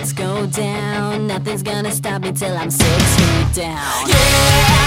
go down. Nothing's gonna stop me till I'm 6 feet down. Yeah.